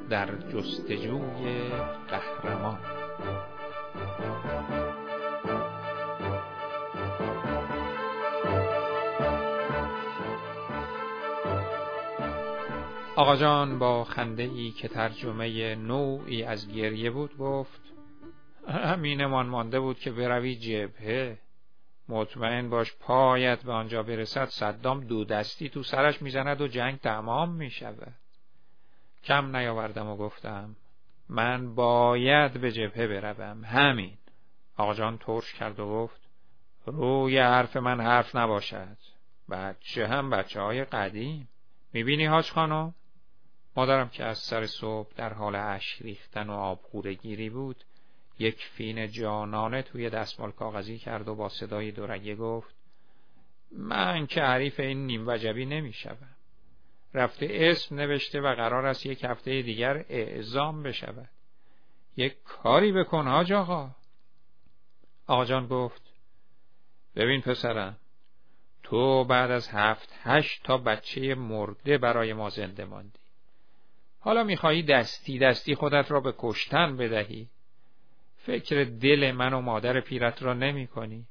در جستجوی قهرمان. آقا جان با خنده‌ای که ترجمه نوعی از گریه بود گفت: همینمان مانده بود که بروی جبهه. مطمئن باش پایت به آنجا برسد صدام دو دستی تو سرش میزند و جنگ تمام میشود. کم نیاوردم و گفتم: من باید به جبهه بروم، همین. آقا جان ترش کرد و گفت: روی حرف من حرف نباشد. بچه هم بچه های قدیم. میبینی حاج خانم؟ مادرم که از سر صبح در حال اشک ریختن و آبغوره گیری بود، یک فین جانانه توی دستمال کاغذی کرد و با صدای دورگه گفت: من که حریف این نیم وجبی نمیشوم. رفته اسم نوشته و قرار است یک هفته دیگر اعزام بشود. یک کاری بکن حاج آقا. آقا جان گفت: ببین پسرم، تو بعد از 7-8 تا بچه مرده برای ما زنده ماندی. حالا میخوایی دستی دستی خودت را به کشتن بدهی؟ فکر دل من و مادر پیرت را نمی کنی؟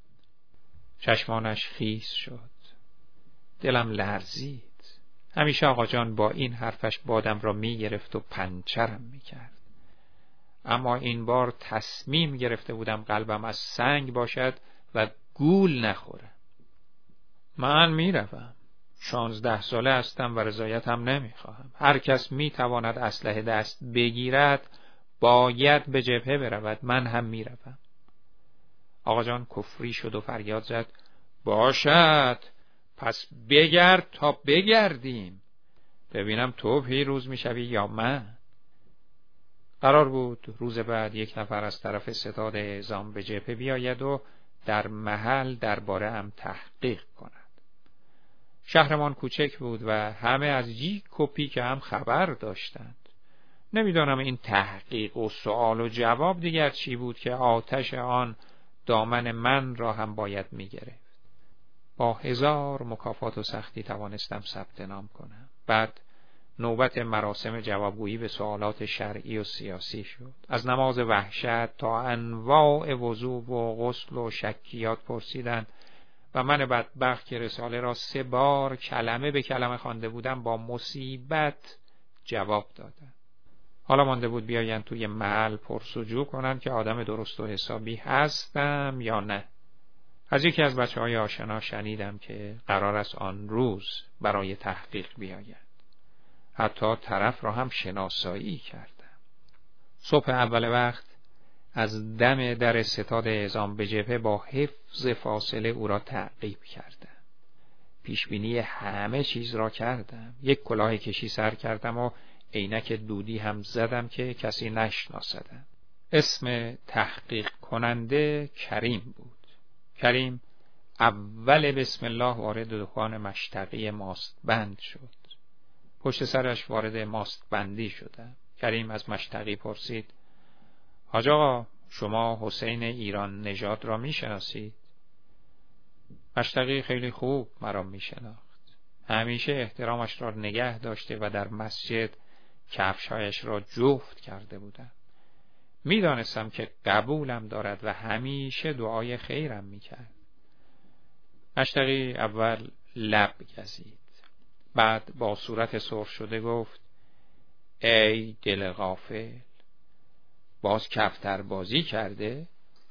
چشمانش خیس شد. دلم لرزید. همیشه آقا جان با این حرفش بادم را می گرفت و پنچرم می کرد. اما این بار تصمیم گرفته بودم قلبم از سنگ باشد و گول نخورم. من می روم. 16 ساله هستم و رضایت هم نمی خواهم. هر کس می تواند اسلحه دست بگیرد باید به جبهه برود. من هم می روم. آقا جان کفری شد و فریاد زد: باشد، پس بگرد تا بگردیم، ببینم تو پیروز می شوی یا من. قرار بود روز بعد یک نفر از طرف ستاد اعزام به جبهه بیاید و در محل درباره هم تحقیق کند. شهرمان کوچک بود و همه از جیک و پیک هم خبر داشتند. نمیدانم این تحقیق و سوال و جواب دیگر چی بود که آتش آن دامن من را هم باید می‌گرفت. با 1000 مکافات و سختی توانستم ثبت نام کنم. بعد نوبت مراسم جوابگویی به سوالات شرعی و سیاسی شد. از نماز وحشت تا انواع وضو و غسل و شکیات پرسیدند و من بدبخت که رساله را 3 بار کلمه به کلمه خوانده بودم با مصیبت جواب دادم. حالا مانده بود بیایند توی محل پرسجو کنند که آدم درست و حسابی هستم یا نه. از یکی از بچه‌های آشنا شنیدم که قرار است آن روز برای تحقیق بیاید. حتی طرف را هم شناسایی کردم. صبح اول وقت از دم در ستاد اعزام به جبهه با حفظ فاصله او را تعقیب کردم. پیشبینی همه چیز را کردم. یک کلاه کشی سر کردم و عینک دودی هم زدم که کسی نشناسدم. اسم تحقیق کننده کریم بود. کریم اول بسم الله وارد دکان مشتقی ماست بند شد. پشت سرش وارد ماست بندی شدم. کریم از مشتقی پرسید: حاج آقا، شما حسین ایران نژاد را میشناسید؟ مشتقی خیلی خوب مرا میشناخت. همیشه احترامش را نگه داشته و در مسجد کفشهایش را جفت کرده بودم. میدانستم که قبولم دارد و همیشه دعای خیرم میکرد. مشتقی اول لب گزید. بعد با صورت سرخ شده گفت: ای دل غافل، باز کفتر بازی کرده؟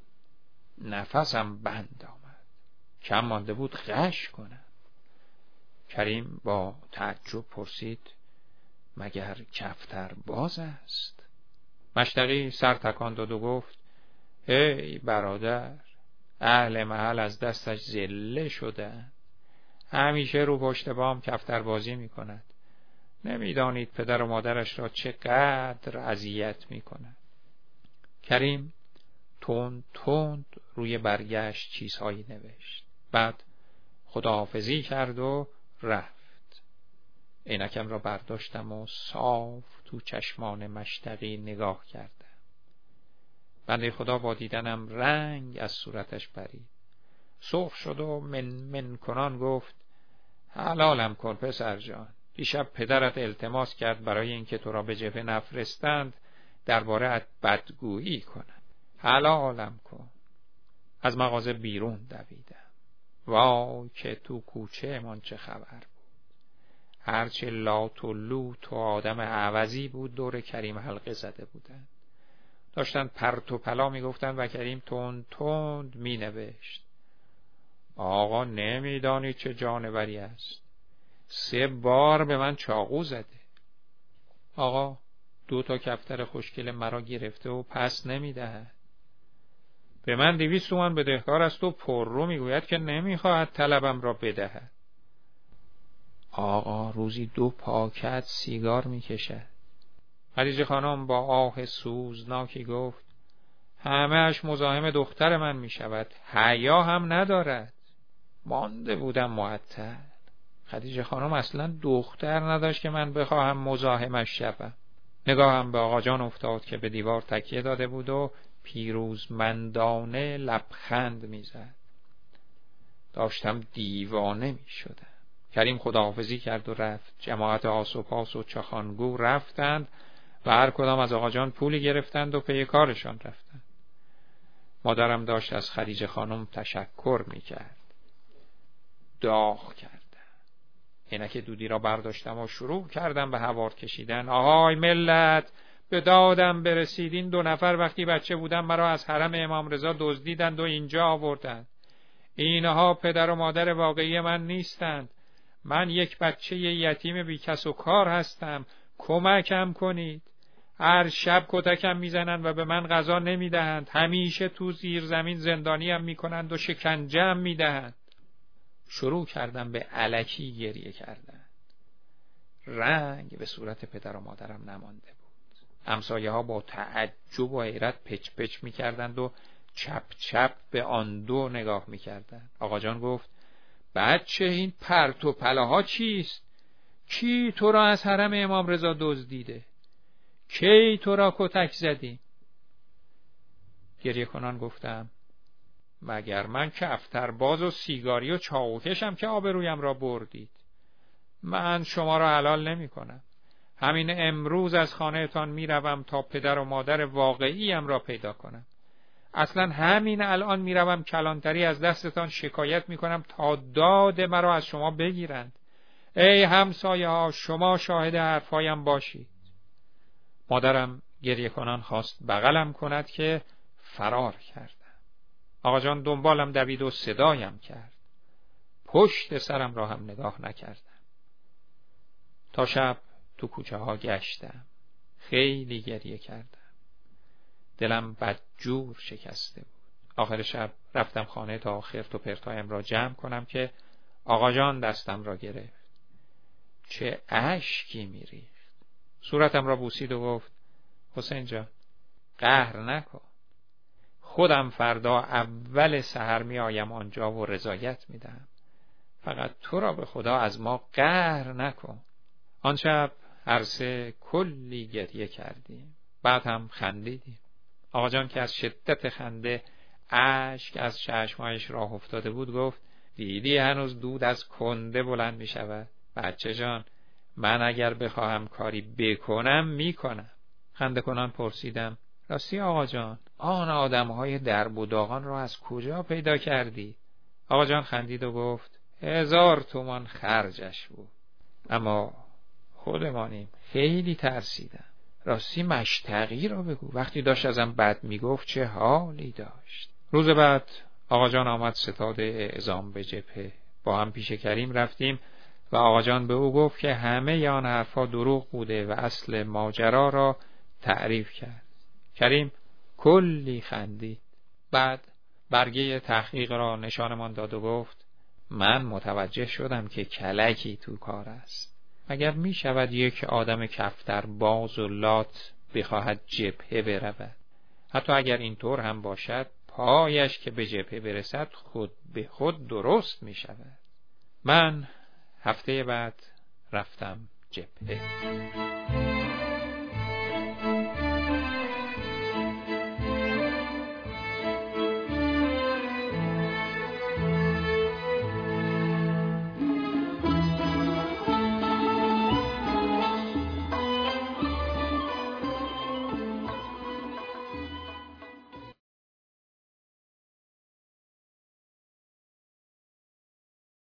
نفسم بند آمد. کم مانده بود غش کنم. کریم با تعجب پرسید: مگر کفتر باز است؟ مشتقی سر تکان داد و گفت: ای برادر، اهل محل از دستش ذله شدند. همیشه رو پشت بام کفتر بازی می کند. نمیدانید پدر و مادرش را چقدر اذیت می کند. کریم تند تند روی برگشت چیزهایی نوشت. بعد خداحافظی کرد و رفت. عینکم را برداشتم و صاف تو چشمان مشتقی نگاه کردم. بنده خدا با دیدنم رنگ از صورتش پرید. سرخ شد و من کنان گفت: حلالم کن پسر جان، دیشب پدرت التماس کرد برای اینکه تو را به جبهه نفرستند درباره‌ات بدگویی کنند. حلالم کن. از مغازه بیرون دویدم. وای که تو کوچه من چه خبر بود. هرچه لات و لوت و آدم عوضی بود دور کریم حلقه زده بودند. داشتن پرت و پلا میگفتن و کریم تند تند مینوشت. آقا نمیدانی چه جانوری است. 3 بار به من چاقو زده. آقا 2 کفتر خوشگل مرا گرفته و پس نمیدهد. به من 200 تومان بدهکار است و پررو میگوید که نمیخواهد طلبم را بدهد. آقا روزی 2 پاکت سیگار میکشد. خدیجه خانم با آه سوزناکی گفت همه‌اش مزاحم دختر من میشود. حیا هم ندارد. مانده بودم معطل. خدیجه خانم اصلا دختر نداشت که من بخواهم مزاحمش شوم. نگاهم به آقا جان افتاد که به دیوار تکیه داده بود و پیروزمندانه لبخند میزد. داشتم دیوانه میشدم. کریم خداحافظی کرد و رفت. جماعت آسوپاس و چاخانگو رفتند و هر کدام از آقا جان پولی گرفتند و پی کارشان رفتند. مادرم داشت از خدیجه خانم تشکر میکرد. داغ کردم. عینک دودی را برداشتم و شروع کردم به هوار کشیدن. آهای ملت، به دادم برسید. این 2 نفر وقتی بچه بودم مرا از حرم امام رضا دزدیدند و اینجا آوردند. اینها پدر و مادر واقعی من نیستند. من یک بچه یتیم بی کس و کار هستم. کمکم کنید. هر شب کتکم میزنند و به من غذا نمیدهند. همیشه تو زیر زمین زندانیم میکنند و شکنجه‌ام میدهند. شروع کردم به الکی گریه کردن. رنگ به صورت پدر و مادرم نمانده بود. همسایه ها با تعجب و حیرت پچ پچ میکردند و چپ چپ به آن 2 نگاه میکردند. آقا جان گفت بچه این پرت و پلاها چیست؟ کی تو را از حرم امام رضا دزدیده؟ کی تو را کتک زدی؟ گریه کنان گفتم مگر من کفترباز و سیگاری و چاقوکشم که آبرویم را بردید؟ من شما را حلال نمی کنم. همین امروز از خانه تان می روم تا پدر و مادر واقعیم را پیدا کنم. اصلا همین الان می روم کلانتری از دستتان شکایت می کنم تا داد مرا از شما بگیرند. ای همسایه ها، شما شاهد حرفایم باشید. مادرم گریه کنان خواست بغلم کند که فرار کردم. آقا جان دنبالم دوید و صدایم کرد. پشت سرم را هم نگاه نکردم. تا شب تو کوچه ها گشتم. خیلی گریه کردم. دلم بدجور شکسته بود. آخر شب رفتم خانه تا خرت و پرتایم را جمع کنم که آقا جان دستم را گرفت. چه اشکی میریخت. صورتم را بوسید و گفت حسین جان قهر نکن. خودم فردا اول سحر می آیم آنجا و رضایت می دهم. فقط تو را به خدا از ما قهر نکن. آن شب هر 3 کلی گریه کردیم. بعد هم خندیدیم. آقا جان که از شدت خنده اشک از چشمایش راه افتاده بود گفت دیدی هنوز دود از کنده بلند می شود. بچه جان من اگر بخواهم کاری بکنم می کنم. خنده کنان پرسیدم راستی آقا جان آن آدمهای درب و داغان را از کجا پیدا کردی؟ آقا جان خندید و گفت 1000 تومان خرجش بود. اما خودمانیم. خیلی ترسیدم. راستی مشتقی را بگو. وقتی داشت ازم بد میگفت چه حالی داشت. روز بعد آقا جان آمد ستاد اعزام به جبهه. با هم پیش کریم رفتیم و آقا جان به او گفت که همه آن حرفا دروغ بوده و اصل ماجرا را تعریف کرد. کریم کلی خندید. بعد برگه تحقیق را نشانمان داد و گفت من متوجه شدم که کلکی تو کار است. مگر می شود یک آدم کفتر باز و لات بخواهد جبهه برود؟ حتی اگر اینطور هم باشد پایش که به جبهه برسد خود به خود درست می شود. من هفته بعد رفتم جبهه.